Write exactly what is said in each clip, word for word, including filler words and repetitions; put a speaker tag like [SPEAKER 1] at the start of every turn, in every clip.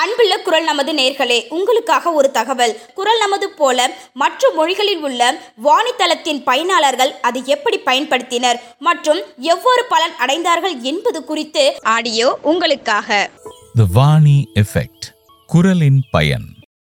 [SPEAKER 1] அன்புள்ள குரல் நமது நேர்களே, உங்களுக்காக ஒரு தகவல். குரல் நமது போல மற்ற மொழிகளில் உள்ள வாணித்தளத்தின் பயனாளர்கள் அதை எப்படி பயன்படுத்தினர் மற்றும் எவ்வாறு பலன் அடைந்தார்கள் என்பது குறித்து ஆடியோ உங்களுக்காக.
[SPEAKER 2] The வாணி எஃபெக்ட், குரலின் பயன்.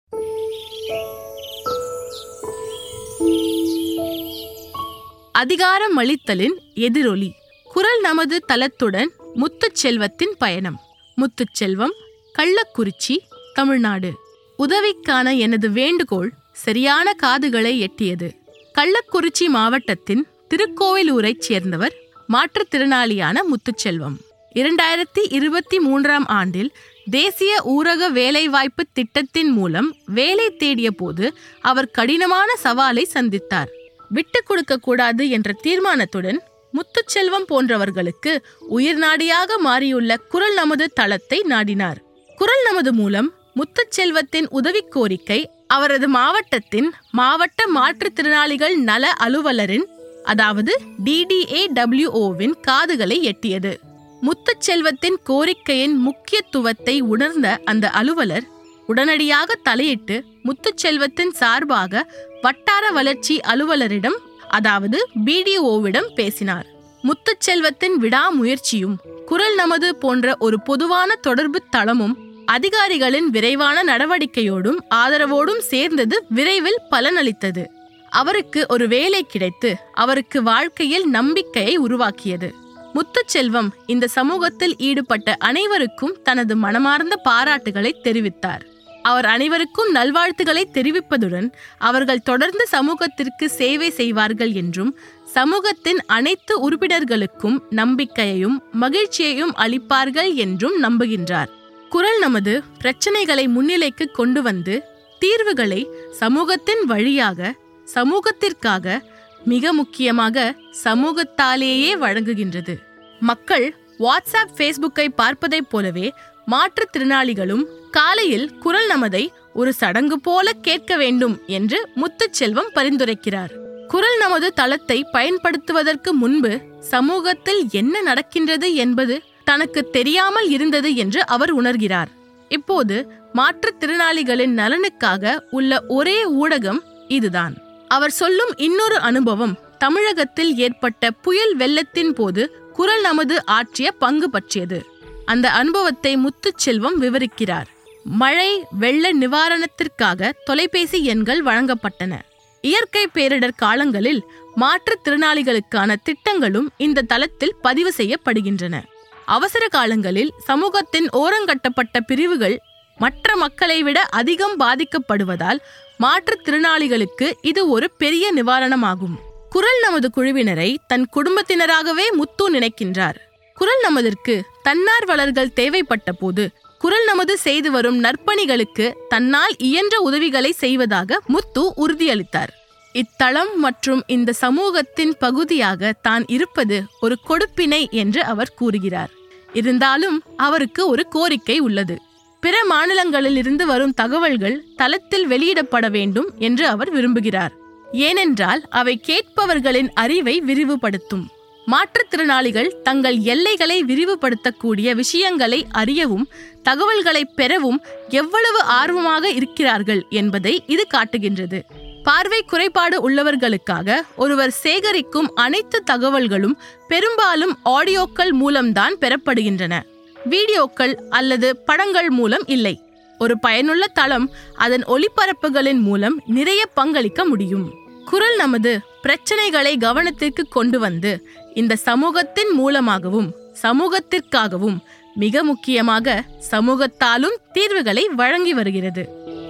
[SPEAKER 3] அதிகாரம் அளித்தலின் எதிரொலி. குரல் நமது தளத்துடன் முத்துச்செல்வத்தின் பயணம். முத்துச்செல்வம், கள்ளக்குறிச்சி, தமிழ்நாடு. உதவிக்கான எனது வேண்டுகோள் சரியான காதுகளை எட்டியது. கள்ளக்குறிச்சி மாவட்டத்தின் திருக்கோவிலூரைச் சேர்ந்தவர் மாற்றுத்திறனாளியான முத்துச்செல்வம். இரண்டாயிரத்தி இருபத்தி மூன்றாம் ஆண்டில் தேசிய ஊரக வேலைவாய்ப்பு திட்டத்தின் மூலம் வேலை தேடிய போது அவர் கடினமான சவாலை சந்தித்தார். விட்டுக் கொடுக்க கூடாது என்ற தீர்மானத்துடன் முத்துச்செல்வம் போன்றவர்களுக்கு உயிர்நாடியாக மாறியுள்ள குரல் நமது தளத்தை நாடினார். குரல் நமது மூலம் முத்துச்செல்வத்தின் உதவி கோரிக்கை அவரது மாவட்டத்தின் மாவட்ட மாற்றுத்திறனாளிகள் நல அலுவலரின் அதாவது டி டி ஏ டபிள்யூ ஓவின் காதுகளை எட்டியது. முத்துச்செல்வத்தின் கோரிக்கையின் முக்கியத்துவத்தை உணர்ந்த அந்த அலுவலர் உடனடியாக தலையிட்டு முத்துச்செல்வத்தின் சார்பாக வட்டார வளர்ச்சி அலுவலரிடம் அதாவது பி டி ஓவிடம் பேசினார். முத்துச்செல்வத்தின் விடாமுயற்சியும் குரல் நமது போன்ற ஒரு பொதுவான தொடர்பு தளமும் அதிகாரிகளின் விரைவான நடவடிக்கையோடும் ஆதரவோடும் சேர்ந்தது விரைவில் பலனளித்தது. அவருக்கு ஒரு வேலை கிடைத்து அவருக்கு வாழ்க்கையில் நம்பிக்கையை உருவாக்கியது. முத்துச்செல்வம் இந்த சமூகத்தில் ஈடுபட்ட அனைவருக்கும் தனது மனமார்ந்த பாராட்டுகளை தெரிவித்தார். அவர் அனைவருக்கும் நல்வாழ்த்துக்களை தெரிவிப்பதுடன் அவர்கள் தொடர்ந்து சமூகத்திற்கு சேவை செய்வார்கள் என்றும் சமூகத்தின் அனைத்து உறுப்பினர்களுக்கும் நம்பிக்கையையும் மகிழ்ச்சியையும் அளிப்பார்கள் என்றும் நம்புகின்றார். குரல் நமது பிரச்சனைகளை முன்னிலைக்கு கொண்டு வந்து தீர்வுகளை சமூகத்தின் வழியாக சமூகத்திற்காக மிக முக்கியமாக சமூகத்தாலேயே வழங்குகின்றது. மக்கள் வாட்ஸ்அப், ஃபேஸ்புக்கை பார்ப்பதைப் போலவே மாற்றுத்திறனாளிகளும் காலையில் குரல் நமதை ஒரு சடங்கு போல கேட்க வேண்டும் என்று முத்துச்செல்வம் பரிந்துரைக்கிறார். குரல் நமது தளத்தை பயன்படுத்துவதற்கு முன்பு சமூகத்தில் என்ன நடக்கின்றது என்பது தனக்கு தெரியாமல் இருந்தது என்று அவர் உணர்கிறார். இப்போது மாற்றுத்திறனாளிகளின் நலனுக்காக உள்ள ஒரே ஊடகம் இதுதான். அவர் சொல்லும் இன்னொரு அனுபவம் தமிழகத்தில் ஏற்பட்ட புயல் வெள்ளத்தின் போது குரல் நமது ஆற்றிய பங்கு பற்றியது. அந்த அனுபவத்தை முத்துச்செல்வம் விவரிக்கிறார். மழை வெள்ள நிவாரணத்திற்காக தொலைபேசி எண்கள் வழங்கப்பட்டன. இயற்கை பேரிடர் காலங்களில் மாற்றுத்திறனாளிகளுக்கான திட்டங்களும் இந்த தளத்தில் பதிவு செய்யப்படுகின்றன. அவசர காலங்களில் சமூகத்தின் ஓரங்கட்டப்பட்ட பிரிவுகள் மற்ற மக்களை விட அதிகம் பாதிக்கப்படுவதால் மாற்றுத்திறனாளிகளுக்கு இது ஒரு பெரிய நிவாரணமாகும். குரல் நமது குழுவினரை தன் குடும்பத்தினராகவே முத்து நினைக்கின்றார். குரல் நமதிற்கு தன்னார்வலர்கள் தேவைப்பட்ட போது குரல் நமது செய்து வரும் நற்பணிகளுக்கு தன்னால் இயன்ற உதவிகளை செய்வதாக முத்து உறுதியளித்தார். இத்தளம் மற்றும் இந்த சமூகத்தின் பகுதியாக தான் இருப்பது ஒரு கொடுப்பினை என்று அவர் கூறுகிறார். இருந்தாலும் அவருக்கு ஒரு கோரிக்கை உள்ளது. பிற மாநிலங்களில் இருந்து வரும் தகவல்கள் தளத்தில் வெளியிடப்பட வேண்டும் என்று அவர் விரும்புகிறார். ஏனென்றால் அவை கேட்பவர்களின் அறிவை விரிவுபடுத்தும். மாற்றுத்திறனாளிகள் தங்கள் எல்லைகளை விரிவுபடுத்தக்கூடிய விஷயங்களை அறியவும் தகவல்களை பெறவும் எவ்வளவு ஆர்வமாக இருக்கிறார்கள் என்பதை இது காட்டுகின்றது. பார்வை குறைபாடு உள்ளவர்களுக்காக ஒருவர் சேகரிக்கும் அனைத்து தகவல்களும் பெரும்பாலும் ஆடியோக்கள் மூலம்தான் பெறப்படுகின்றன. வீடியோக்கள் அல்லது படங்கள் மூலம் இல்லை. ஒரு பயனுள்ள தளம் அதன் ஒளிபரப்புகளின் மூலம் நிறைய பங்களிக்க முடியும். குரல் நமது பிரச்சனைகளை கவனத்திற்கு கொண்டு வந்து இந்த சமூகத்தின் மூலமாகவும் சமூகத்திற்காகவும் மிக முக்கியமாக சமூகத்தாலும் தீர்வுகளை வழங்கி வருகிறது.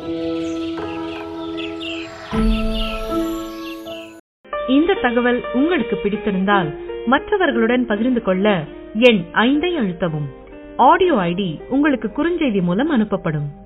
[SPEAKER 4] இந்த தகவல் உங்களுக்கு பிடித்திருந்தால் மற்றவர்களுடன் பகிர்ந்து கொள்ள எண் ஐந்தை அழுத்தவும். ஆடியோ ஐடி உங்களுக்கு குறுஞ்செய்தி மூலம் அனுப்பப்படும்.